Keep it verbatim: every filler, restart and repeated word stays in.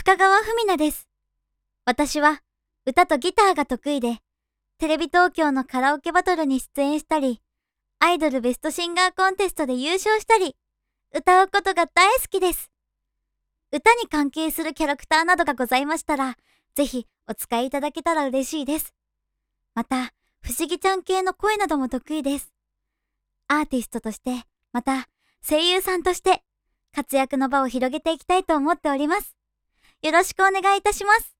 中川文奈です。私は歌とギターが得意で、テレビ東京のカラオケバトルに出演したり、アイドルベストシンガーコンテストで優勝したり、歌うことが大好きです。歌に関係するキャラクターなどがございましたら、ぜひお使いいただけたら嬉しいです。また、不思議ちゃん系の声なども得意です。アーティストとして、また声優さんとして、活躍の場を広げていきたいと思っております。よろしくお願いいたします。